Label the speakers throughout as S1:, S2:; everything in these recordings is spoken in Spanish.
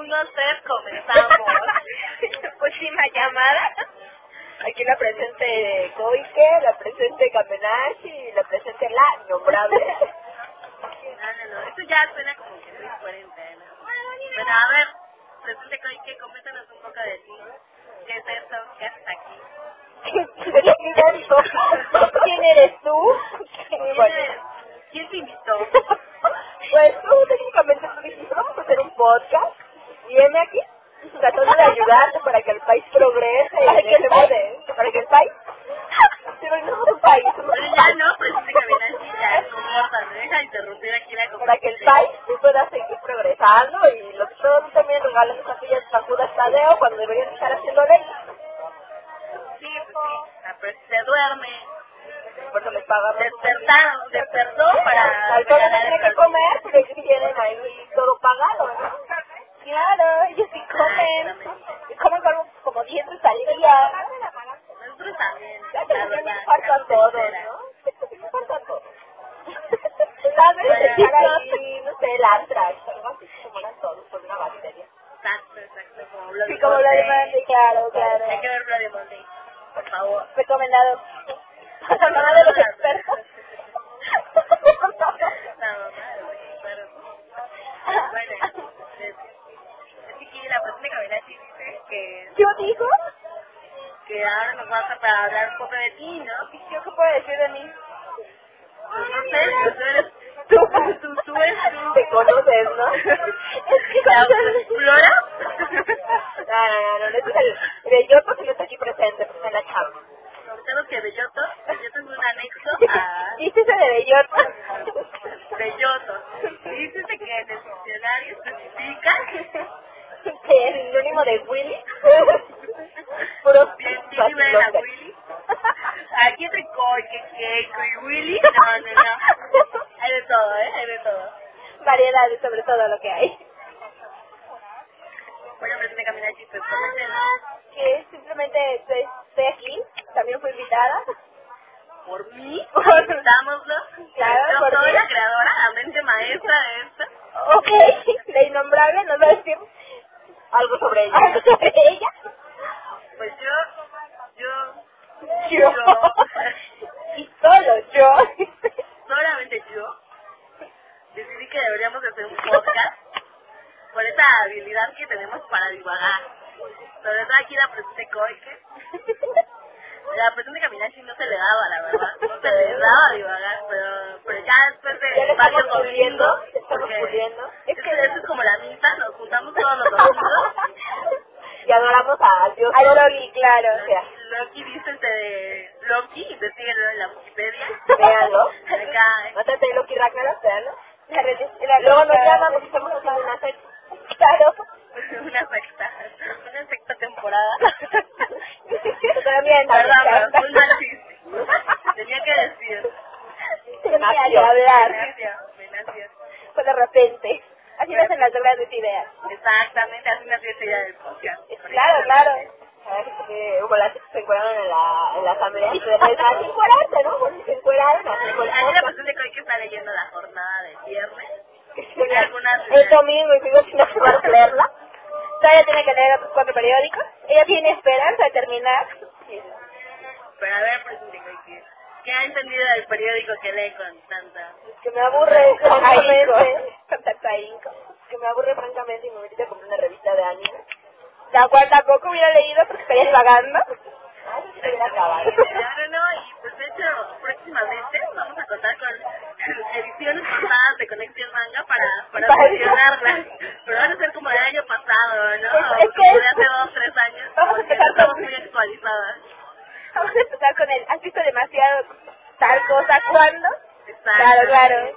S1: 1, 2, 3, comenzamos.
S2: Última llamada. Aquí la presente Koike, la presente Kamenashi y la presente la innombrable.
S1: No, esto ya suena como que muy cuarentena. Pero a ver, presente Koike, coméntanos un poco de ti. ¿Qué es eso? ¿Qué haces aquí?
S2: ¿Quién eres tú?
S1: ¿Quién te invitó?
S2: Pues tú técnicamente tú dijiste, vamos a hacer un podcast y heme aquí tratando de ayudarte para que el país progrese y para que el país pero no es un país,
S1: Pero ya no, presente Kamenashi, ya no importa, no deja de interrumpir aquí la
S2: para que el país pueda seguir progresando y los todos también regalen esas pillas sacudas Tadeo cuando deberían estar haciendo ley.
S1: Sí, pero se duerme.
S2: Por eso les pagamos.
S1: Despertó para
S2: al todos tienen que comer, pero ellos tienen ahí todo pagado, ¿no? Claro, ellos sí comen. Y comen como 10 veces al día.
S1: Nosotros también.
S2: Ya te me infartan todos, ¿no? Me infartan todos. ¿Sabes? Estar ahí, no sé, el antrax, algo así, como eran todos por una bacteria.
S1: Exacto, como Bloody
S2: Sí, como Bloody Monday, claro.
S1: Hay que ver Bloody Monday, por favor.
S2: Recomendado. La mamá de los expertos.
S1: La mamá de los expertos. Bueno, así que la próxima Kamenashi dice que...
S2: ¿Yo digo?
S1: Que ahora nos vas a para hablar un poco de ti, ¿no?
S2: ¿Qué puedo decir de mí?
S1: Pues no sé, tú eres... Tú eres tú.
S2: Te conoces, ¿no? Es que
S1: ¿La autoexplora?
S2: No, ese es el Belloto que no está aquí presente, pues en la chamba.
S1: Comentamos que Belloto es un anexo a...
S2: ¿Dices de Belloto?
S1: Belloto. Dícese que en el diccionario especifica...
S2: ¿Que es sinónimo de Willy? Puros
S1: Bien, ven a Willy. Aquí te Keiko y Willy. No. Hay de todo, hay de todo.
S2: Variedades sobre todo lo que hay.
S1: Bueno, pero te caminar chistes, coméntenos.
S2: Que simplemente estoy aquí, también fui invitada.
S1: ¿Por mí? Invitámoslo.
S2: Claro,
S1: yo
S2: por
S1: soy
S2: mí.
S1: la creadora, la mente maestra de esto.
S2: Ok, la innombrable nos va a decir algo sobre ella. ¿Algo sobre ella?
S1: Pues yo.
S2: Y solo yo.
S1: Solamente yo decidí que deberíamos hacer un podcast por esa habilidad que tenemos para divagar. Sobre todo aquí la presente Koike. La presente Kamenashi no se le daba, la verdad. No se le daba a divagar, pero ya después de varios domingos, porque es que eso es como la misa, nos juntamos todos los domingos.
S2: Y adoramos a Dios. A Loki, claro.
S1: Loki dice de Loki, investíguenlo en la Wikipedia.
S2: Véanlo.
S1: Acá,
S2: Mátate de Loki Ragnarok, véanlo. Luego nos llaman porque estamos haciendo una secta. Claro.
S1: Una sexta temporada.
S2: También,
S1: verdad, muy mal chiste. Tenía que decir.
S2: Tenía que hablar.
S1: Me nació.
S2: Pues de repente. Así nacen las grandes ideas.
S1: Exactamente, así nació esta idea del podcast.
S2: Claro. A ver, hubo las que se encueraron en la asamblea y se dejaron encuerarse, ¿no? Bueno, se encueraron, así con
S1: la persona de que está leyendo la jornada de viernes. Tiene algunas...
S2: El domingo y sigo sin acabar de leerla. Todavía tiene que leer otros 4 periódicos. Ella tiene esperanza de terminar.
S1: Pero a ver, presidente, ¿qué ha entendido del periódico que lee con tanta...
S2: Que me aburre, francamente. Con tanta ahínco. Que me aburre, francamente, y me metí a comprar una revista de anime. La cual tampoco hubiera leído porque estaría divagando.
S1: No, y pues de hecho, próximamente vamos a contar con ediciones pasadas de Conexión Manga para funcionarlas. Pero van a ser como del año pasado, ¿no? Como de hace 2, 3 años.
S2: Vamos a empezar
S1: estamos muy actualizadas.
S2: Vamos a empezar con el, ¿has visto demasiado tal cosa cuándo?
S1: Exactamente.
S2: Claro.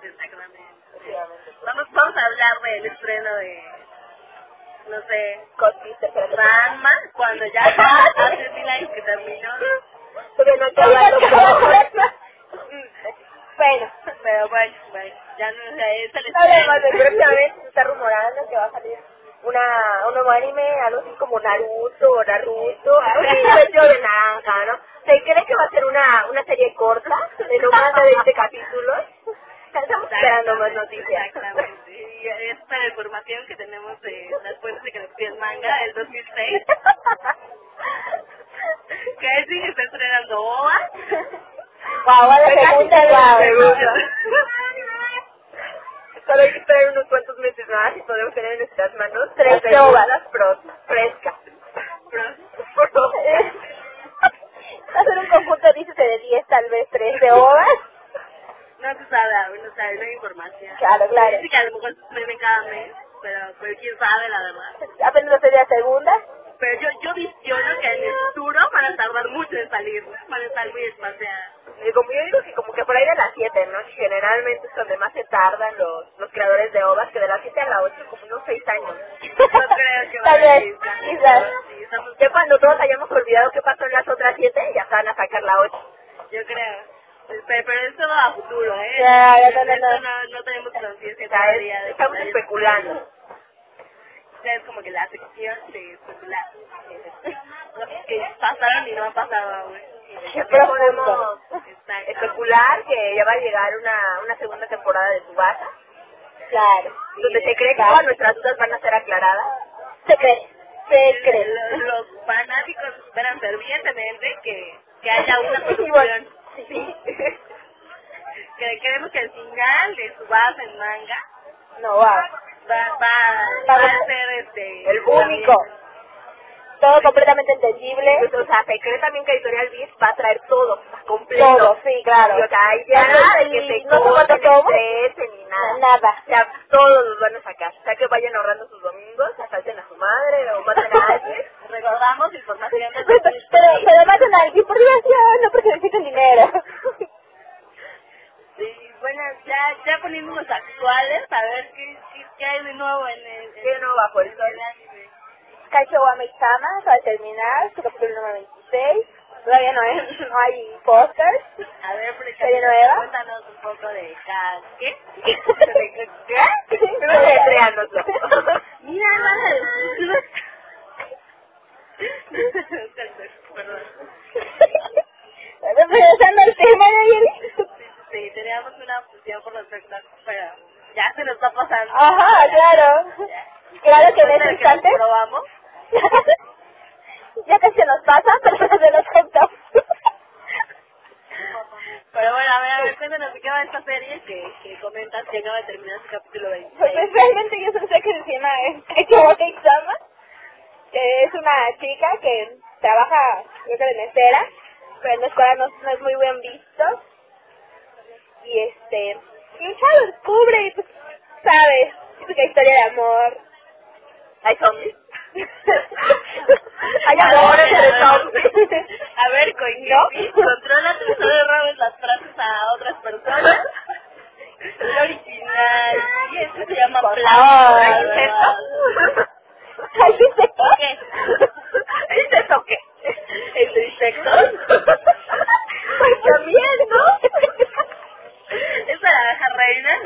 S1: Vamos a hablar del estreno de, no sé,
S2: Cosita,
S1: Ranma, cuando ya hace 1000 años que terminó.
S2: Porque no acaba. Bueno,
S1: pero bueno, ya no es el
S2: además de próximamente se está rumorando que va a salir un nuevo anime, algo así como Naruto, algo así de naranja, ¿no? ¿Se cree que va a ser una serie corta, de no más de 20 capítulos? Estamos esperando más noticias.
S1: Exactamente. Y esta información que tenemos de las fuentes de que nos pide el manga del 2006. Que sí está estrenando OVA.
S2: Guau, a la segunda, guau.
S3: Solo hay que esperar unos cuantos meses más y podemos tener en nuestras manos
S2: 3
S3: ovas
S2: ovas.
S3: frescas.
S2: Va a ser un conjunto, dícese, de 10, tal vez 13 ovas.
S1: No se sabe aún, no sabe, no hay información.
S2: Claro, claro.
S1: Dice que a lo mejor se estrena cada mes, pero quién sabe, la verdad.
S2: Apenas va a ser la segunda.
S1: Pero yo visiono que en el futuro van a tardar mucho en salir, van a estar muy espaciadas.
S3: Y como yo digo que como que por ahí de las 7, ¿no? Generalmente es donde más se tardan los creadores de ovas, que de las 7 a las 8 como unos 6 años.
S1: No creo que
S2: Tal
S1: vaya a
S2: vez,
S1: ir tan
S2: quizás.
S1: sí, estamos-
S3: Ya cuando todos hayamos olvidado qué pasó en las otras 7, ya se van a sacar la 8.
S1: Yo creo. Pero esto va a futuro, ¿eh?
S2: Ya,
S1: Esto
S2: no.
S1: no tenemos conciencia
S3: O sea,
S1: todavía de que
S3: estamos
S1: vaya-
S3: especulando.
S1: Es como que la sección de especular. Cosas que pasaron y no han pasado aún.
S3: También podemos
S1: Exacto.
S3: especular que ya va a llegar una segunda temporada de Tsubasa,
S2: Claro.
S3: donde se cree que todas nuestras dudas van a ser aclaradas.
S2: Se cree.
S1: Los fanáticos esperan fervientemente que haya una solución.
S2: Sí.
S1: Que creemos que el final de Tsubasa en manga
S2: No va.
S1: va a ser
S3: El único.
S2: Todo completamente entendible.
S3: O sea, se cree también que Editorial Beast va a traer todo, completo.
S2: Todo, sí, claro.
S3: Y, o sea, ya nada de que se
S2: no sé cuántos
S3: corten,
S2: somos.
S3: estresen ni nada.
S2: Nada.
S3: O sea, todos los van a sacar. O sea, que vayan ahorrando sus domingos, asalten a su madre o maten a alguien.
S1: Recordamos información de
S2: Pero matan a alguien por diversión, no porque necesiten dinero.
S1: Sí, bueno, ya poniéndonos actuales, a ver qué hay de nuevo en el...
S3: ¿Qué no bajo el sol?
S1: anime.
S2: Kaicho wa Meitama, para terminar, su capítulo número 26. Todavía no hay pósters.
S1: A ver, por
S2: ¿Serie nueva?
S1: cuéntanos un poco de ¿qué?
S3: ¿Qué? Pero deletreándolo.
S1: Mira, perdón.
S2: Regresando al tema, Nayeli.
S1: Sí, teníamos una fusión por respecto a... Pero ya se nos está pasando.
S2: Ajá, claro. Claro que en ese instante...
S1: Lo probamos.
S2: Ya casi se nos pasa, pero no se nos contamos.
S1: Pero bueno, a ver, cuéntanos de qué va esta serie que comentas que acaba de terminar su capítulo 20.
S2: Pues realmente yo solo sé que se llama Kaicho wa Meitama, que es una chica que trabaja, creo que de mesera, pero en la escuela no es muy bien visto. Y un chavo descubre y pues, sabe, típica historia de amor.
S3: Hay zombies.
S2: Hay amor entre zombies.
S1: A ver, Koichi, controla tus no le robes las frases a otras personas. Es original. Y eso se llama
S2: Por
S1: plagio.
S2: favor.
S3: ¿Hay incesto?
S2: ¿Hay incesto?
S1: ¿Qué?
S3: ¿Hay incesto qué?
S1: ¿El insecto?
S3: Pues también, ¿no?
S1: ¿Es para la abeja reina?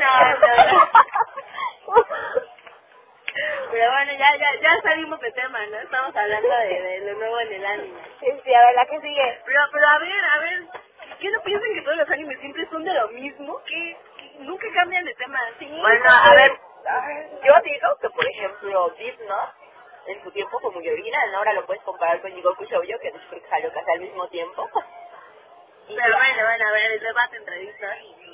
S1: No. Pero bueno, ya salimos de tema, ¿no? Estamos hablando de lo nuevo en el anime.
S2: Sí, a ver, la que sigue.
S1: Pero a ver, ¿qué no piensan que todos los animes siempre son de lo mismo? Que nunca cambian de tema. Sí,
S3: Bueno, a ver, yo digo que, por ejemplo, Death Note, en su tiempo fue muy original, ¿no? Ahora lo puedes comparar con Jigoku Shoujo, que salió casi al mismo tiempo.
S1: Pero bueno, a ver, el debate entre Vista y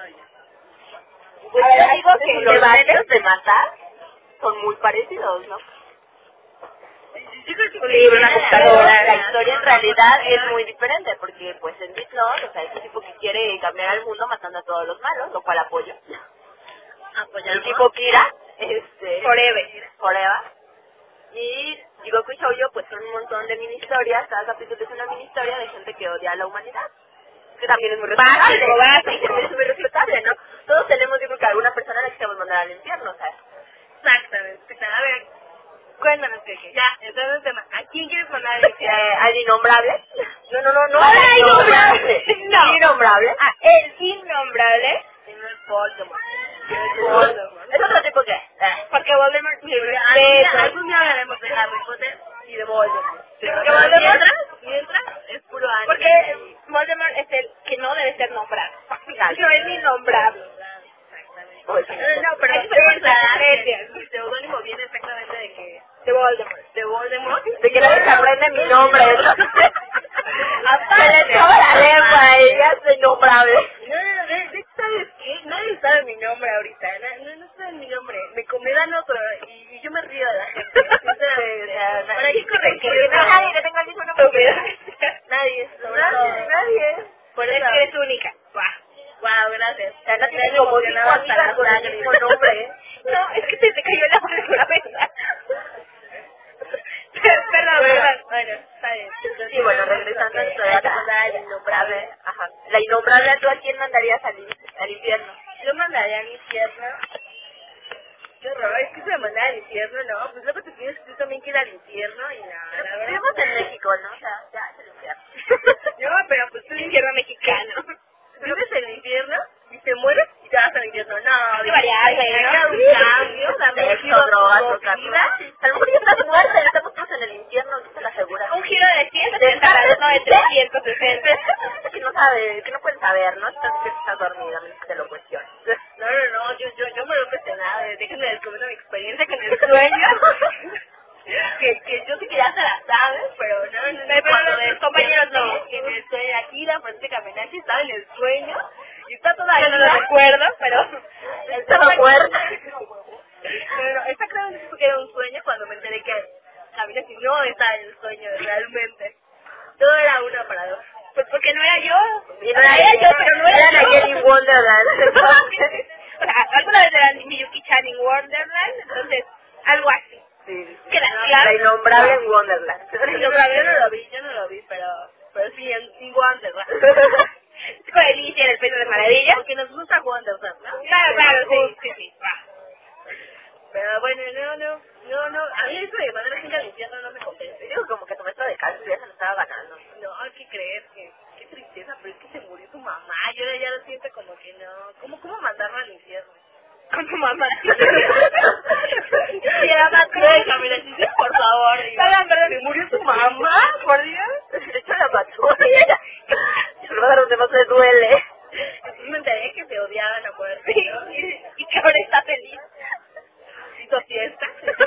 S3: Pues
S2: A ver,
S3: yo digo que
S1: los
S3: los
S1: debates
S3: medios de matar son muy parecidos, ¿no?
S1: yo creo que
S3: Un libro, una computadora, la
S1: historia
S3: historia en realidad es muy diferente, porque pues en Death Note, o sea, es un tipo que quiere cambiar al mundo matando a todos los malos, lo cual apoyo.
S1: apoyamos.
S3: El tipo Kira,
S1: Forever.
S3: Y Jigoku Shoujo, pues son un montón de mini historias, cada capítulo es una mini historia de gente que odia a la humanidad. Que también es muy respetable.
S2: Básico.
S3: Es muy respetable, ¿no? Todos tenemos, yo creo que alguna persona a la que queremos mandar al infierno, ¿sabes?
S1: Exactamente. A ver, cuéntanos, Keke. Ya, entonces el tema. ¿A quién quieres mandar el infierno?
S3: ¿Al innombrable? No,
S2: ¡Al
S3: al
S2: innombrable! No.
S3: Innombrable.
S2: Ah, el innombrable.
S1: Si no es Voldemort.
S3: Es otro tipo que...
S2: Porque Voldemort mi
S1: Algún día hablaremos de Harry Potter y de Voldemort.
S2: Porque Voldemort...
S1: Mientras es puro anime.
S2: Porque Voldemort es el que no debe ser nombrado. No es innombrable.
S1: Exactamente.
S3: Pues,
S2: No, pero
S1: Hay que pensar
S2: nombre. Se le echaba la lengua y ya es innombrable.
S1: No, ¿sabes qué? Nadie sabe mi nombre ahorita. No saben mi nombre. Me dan otro y yo me río de la gente. ¿Para qué corregir?
S2: Nadie que tenga el mismo nombre.
S1: Nadie.
S2: Nadie.
S1: Por eso
S3: eres única.
S1: Wow, gracias.
S2: O sea, no tiene como 5 amigas con el mismo nombre.
S3: No, es que te cayó la mano con la mesa. Perdón.
S1: Bueno, está bien.
S2: Sí, bueno, regresando a nuestra edad, la innombrable. Ajá. La innombrable, ¿tú a quién mandarías al infierno?
S1: Yo mandaría al infierno. Qué horror, es que se me manda al infierno, ¿no? Pues luego te tienes tú también que ir al infierno y nada, la verdad.
S2: Vivimos en México, ¿no? O sea, ya es el infierno.
S1: No, pero pues tú
S3: Infierno mexicano.
S1: vives en el infierno y te mueres y te vas al infierno. No,
S3: Qué variable, ¿no?
S1: un cambio, darle un giro
S2: Sexo, drogas,
S1: a tu
S2: cocaína.
S1: vida.
S2: A lo mejor ya estás muerta y estamos todos en el infierno, ¿no te lo aseguras?
S3: Un giro de 160 grados, no de 360.
S2: Que no sabe, que no pueden saber, ¿no? Estás dormida, a menos que te lo cuestiones.
S1: No, yo me lo he cuestionado, déjenme descubrir mi experiencia con el sueño. que yo sé que ya se la sabes, pero no,
S3: Pero
S1: cuando
S3: los compañeros no.
S1: en el sueño, aquí la frente caminante estaba en el sueño y está toda
S3: Yo no lo recuerdo, pero
S2: Estaba muerta.
S1: Pero exactamente supe que era un sueño cuando me enteré que Camila si no estaba en el sueño realmente. Todo era una para dos.
S3: pues porque no era yo.
S2: Y no era yo, pero no era la Jenny Wonderland.
S3: O sea, alguna vez era Miyuki-chan en Wonderland, entonces, algo así.
S2: Sí,
S3: Que
S2: la innombrable en Wonderland.
S1: Yo no lo vi, pero sí en Wonderland.
S3: Con Alicia en el País de las Maravillas.
S1: Porque nos gusta Wonderland, ¿no?
S3: Claro, sí.
S1: Pero bueno, no, a mí eso de mandar a gente al infierno no me convence.
S2: Digo, como que tu maestro de cálculo ya se lo estaba ganando.
S1: No, ¿qué crees? Qué tristeza, pero es que se murió tu mamá. Yo ya lo siento como que no. ¿Cómo mandarlo al infierno?
S3: Con tu mamá.
S1: Y era más cruel, Camila, por favor.
S3: Perdón.
S1: ¿Se murió tu mamá? Por Dios.
S2: Esto la mató. Y el lugar donde más le duele.
S1: Entonces me enteré que se odiaban a poder.
S3: Y que ahora está feliz.
S1: Hizo fiesta.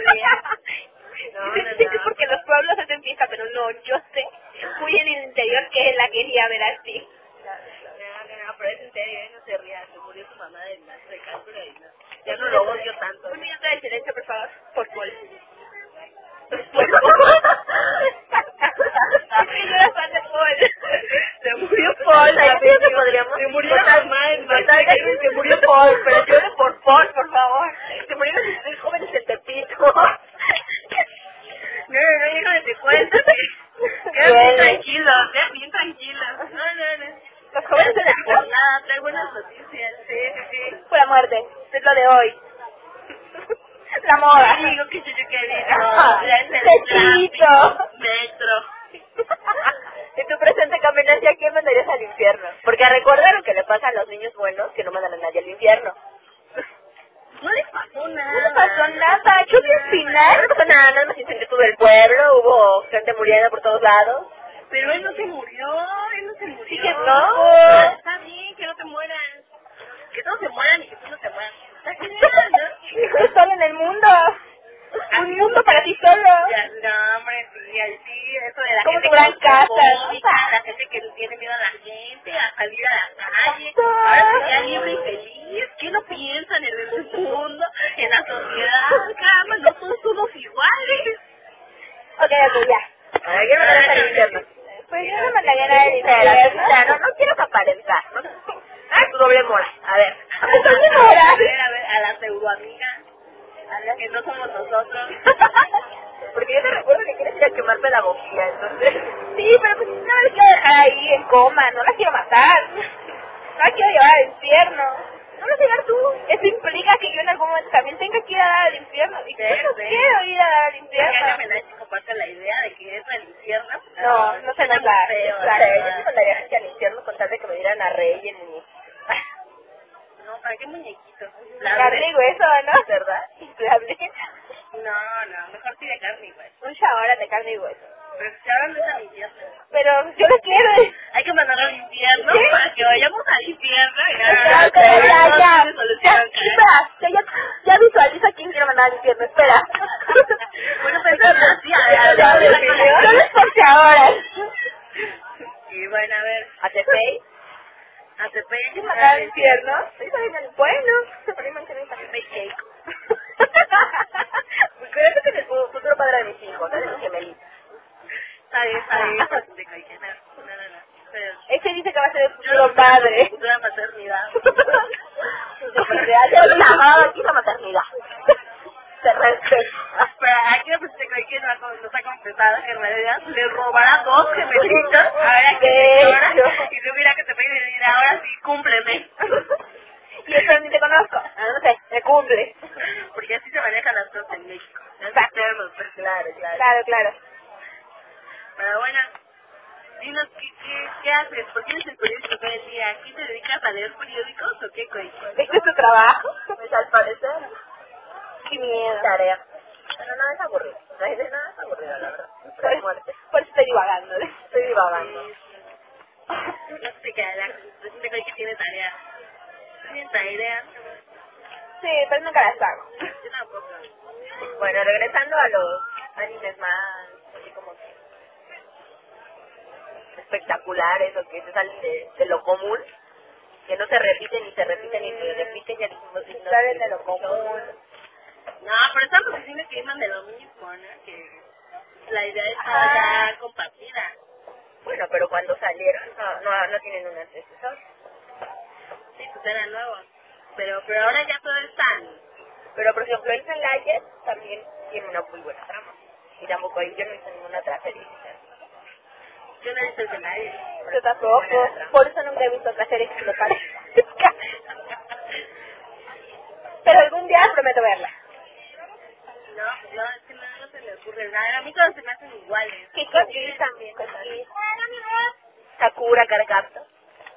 S3: No. Porque los pueblos hacen fiesta, pero no, yo sé muy en el interior que la quería ver así.
S1: No, pero es en serio, no se ría. Se murió tu mamá del maestro de cálculo y no. Ya no lo odio tanto.
S3: Un minuto de silencio, por favor. Por Paul.
S2: Pues,
S3: Es que yo era fan de Paul.
S1: Se murió Paul.
S2: Se
S1: murió la mamá del maestro de cálculo.
S2: Se murió Paul, pero llore por Paul, por favor. Se murieron 16 jóvenes en Tepito.
S1: No, déjame te cuento. Bien tranquilos, bien tranquilos. No.
S3: Los jóvenes de la
S1: Por nada, trae buenas noticias. Sí.
S3: Fue la muerte. Es lo de hoy. La moda.
S1: Digo que yo quería.
S3: Pechito.
S1: Metro.
S2: En tu presente caminancia, ¿a quién mandarías al infierno? Porque recuerda lo que le pasa a los niños buenos que no mandan a nadie al infierno.
S1: No les pasó nada.
S2: No le pasó nada, yo vi el final. No le pasó nada más incendió todo el pueblo, hubo gente muriendo por todos lados.
S1: Pero él no se murió.
S2: Sí que no.
S1: Está bien, que no te mueras. Que todos se mueran y que tú no te mueras. Está genial, ¿no?
S3: Tú solo en el mundo. Un mundo para ti solo.
S1: No, hombre, sí, eso de la
S3: Como
S1: gente
S3: tu gran
S1: que
S3: casa,
S1: la gente que tiene miedo a la gente, a salir a la calle, ahora sería libre y feliz. ¿Qué no piensan en el mundo, en la sociedad? Caramba, no todos somos iguales.
S3: Ok, ya.
S2: ¿A quién mandarías al infierno?
S3: Pues yo no mandaría nada al infierno.
S2: No quiero aparentar, ¿no? Tu doble moral, a ver.
S1: A la pseudoamiga, a la que no somos nosotros.
S2: Porque yo te recuerdo que quieres ir a quemar pedagogía, entonces...
S3: Sí, pero pues no la quiero dejar ahí en coma, no la quiero matar. No la quiero llevar al infierno. No la llevar tú. Eso implica que yo en algún momento también tenga que ir a dar al infierno. Y yo no quiero ir a dar al infierno.
S1: Me comparte la idea de que es el infierno.
S3: No se nos da.
S2: Yo sí mandaría gente al infierno con tal de que me dieran a rey en mi...
S1: No, ¿para qué muñequito?
S3: Carne y hueso, ¿no?
S2: ¿Verdad?
S3: Inflable.
S1: No, mejor sí de carne y hueso.
S3: Un shawarma de carne y hueso.
S1: Pero si ahora no es al infierno.
S3: Pero yo lo quiero.
S1: Hay que mandarlo al infierno para que vayamos al infierno.
S2: Ya visualiza quién quiere mandar al infierno, espera.
S1: Bueno, pues así,
S2: yo les forceaba
S3: ¿Quieres mandar al infierno? Bueno, por ahí mencioné también cake.
S2: Cuidado que es el futuro padre de mis hijos, ¿sabes? Los gemelitos.
S1: Está bien, no. Pero
S3: Ese dice que va a ser el
S1: yo
S3: futuro
S1: no
S3: padre.
S1: futura maternidad.
S2: Ya se llamado aquí la maternidad. Se respeta.
S1: Pero aquí la presidenta que nos ha confesado que en realidad le robará 2 gemelitos. Ahora que llora y yo mira que te pide y decir, ahora sí, cúmpleme.
S3: Y eso ni te conozco. No sé, me cumple.
S1: Porque así se manejan las cosas en México.
S3: Exacto.
S2: Claro.
S3: Claro.
S1: Pero bueno, dinos, ¿qué haces? ¿Por qué eres el periódico todo el día? ¿Qué te dedicas a leer periódicos o qué, güey?
S3: ¿Este es tu trabajo?
S2: Pues al parecer,
S3: Qué miedo.
S2: tarea. Pero no es aburrido. No es de nada es aburrido, la verdad. Es muerte.
S3: Por eso estoy divagando.
S2: Estoy divagando.
S1: No sé qué, la presidenta que tiene tarea. ¿Tienen tarea?
S3: Sí, pero nunca las hago.
S1: Yo tampoco.
S2: Bueno, regresando a los animes más, así como que espectaculares o que se salen de lo común, que no se repiten y se repiten y se repiten, ya dijimos que no
S3: Salen de lo común.
S1: No, pero estamos diciendo que iban de lo mismo, ¿no? Que la idea está compartida.
S2: Bueno, pero cuando salieron no tienen un antecesor.
S1: Sí, pues eran nuevos. Pero ahora ya todo es tan...
S2: Pero por ejemplo, el Light también tiene una muy buena trama. Y tampoco ahí yo no hice ninguna otra serie.
S1: Yo no he visto el de nadie.
S3: Yo tampoco. Por eso nunca he visto otra serie que se lo parezca. Pero algún día prometo verla.
S1: No, es que no se le ocurre nada. A mí todos se me hacen iguales.
S2: Kiki también. Sakura Cargapto.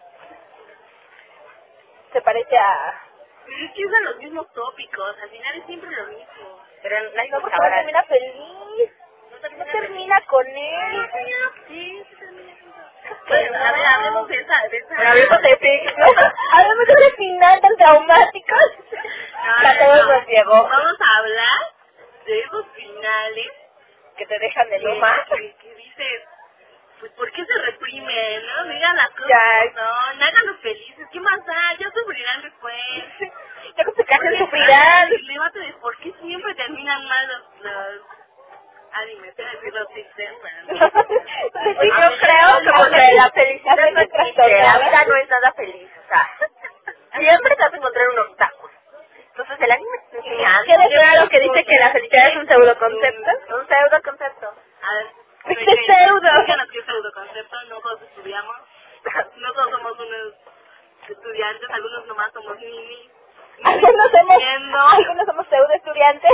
S3: Se parece a...
S1: Es que usan los mismos tópicos. Al final es siempre lo mismo.
S2: Pero nadie
S3: No,
S2: lo
S3: porque no termina feliz.
S1: No
S3: No termina con él.
S1: Sí, termina. Pues, a ver, hablemos de esa.
S2: Pero hablemos de Pix, ¿no?
S3: Hablemos de ese final tan traumático. Que a todos nos llegó.
S1: Vamos a hablar de esos finales
S2: Que te dejan de loma.
S1: que dices, pues, ¿por qué se reprimen? No digan las cosas,
S3: Ya.
S1: no háganlos felices. ¿Qué más da? Ya sufrirán después.
S3: Ya que se casen sufrirán.
S1: El debate de por qué siempre terminan mal los animes, te voy a decir los sistemas.
S3: Sí, yo creo que porque la felicidad no es
S2: La vida no es nada feliz, o sea, siempre te vas a encontrar un obstáculo. Entonces el anime te enseña.
S3: ¿Queda claro que dice que la felicidad es un pseudoconcepto?
S2: Un pseudoconcepto.
S1: A ver,
S3: ¿Qué pseudo?
S1: díganos qué pseudoconcepto, no todos estudiamos, no todos somos unos estudiantes, algunos nomás somos ninis.
S3: Algunos somos pseudo estudiantes.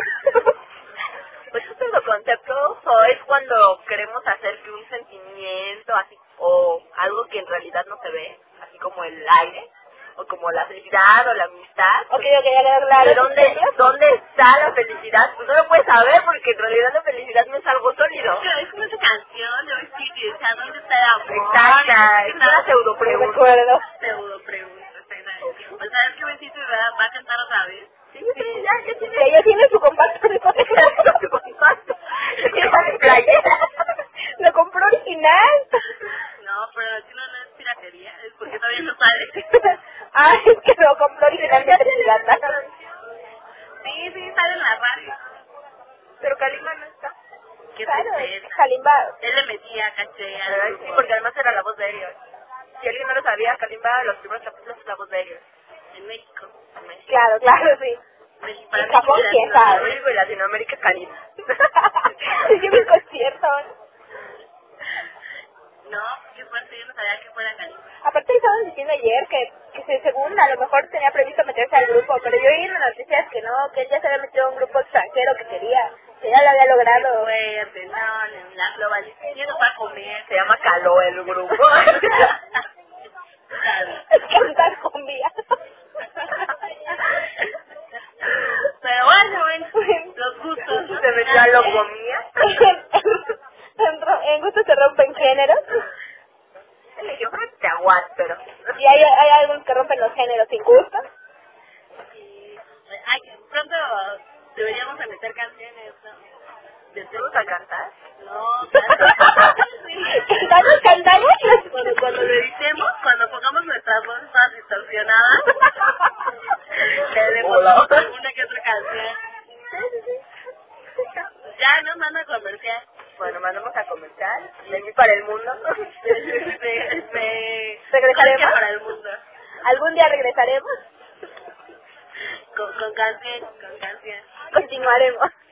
S2: Pues un pseudoconcepto o es cuando queremos hacer que un sentimiento así o algo que en realidad no se ve, así como el aire o como la felicidad o la amistad.
S3: Ok, ya quedó claro.
S2: ¿De dónde está la felicidad? Pues no lo puedes saber porque en realidad la felicidad no es algo sólido.
S1: Es como esa canción de hoy sí, o sea, ¿dónde está el amor?
S2: Exacta, es una pseudo pregunta.
S3: Recuerdo.
S1: Pseudo pregunta, exactamente. O sea, es que Besito va a cantar otra vez.
S2: Sí, ya tiene.
S3: Ella tiene su compacto de
S2: Su compacto. En playera.
S3: Lo compró original.
S1: No, pero aquí no es piratería, es porque todavía no sale.
S3: Ay, es que lo compró originalmente pirata.
S1: Sí, sale en la radio.
S2: Pero Kalimba no está.
S1: Qué
S3: Claro,
S1: tristeza.
S3: Kalimba.
S1: Él le metía caché al
S2: Ay, sí, porque además era la voz de Erios. Si alguien no lo sabía, Kalimba los primeros capítulos es la voz de Erios.
S1: en México.
S3: Claro, sí.
S1: Para
S3: En Japón, ¿quién sabe?
S2: México y Latinoamérica, Kalimba.
S3: Es que mi concierto.
S1: No, qué fuerte, yo no sabía que fuera Kalimba.
S3: Aparte estaban diciendo ayer que según a lo mejor tenía previsto meterse al grupo, pero yo oí en las noticias que no, que él ya se había metido a un grupo extranjero que quería, que ya lo había logrado.
S1: Fuerte, no, la globalización no va a comer.
S2: Se llama Caló el grupo.
S3: Cantar cumbia.
S1: Pero bueno, los gustos.
S2: Se metió a locomía.
S3: En gusto se rompen géneros.
S2: Yo creo que te aguanto, pero...
S3: Y hay algunos que rompen los géneros sin gusto.
S1: Y pronto deberíamos de meter canciones, ¿no?
S2: ¿Vamos a cantar?
S1: No,
S3: ¿Cantamos?
S1: Cuando lo editemos, cuando pongamos nuestras voces todas distorsionadas. Ya nos manda comercial.
S2: Bueno, mandamos a comercial. De mí para el mundo.
S1: Regresaremos para el mundo.
S2: ¿Algún día regresaremos?
S1: Con canción.
S2: Continuaremos.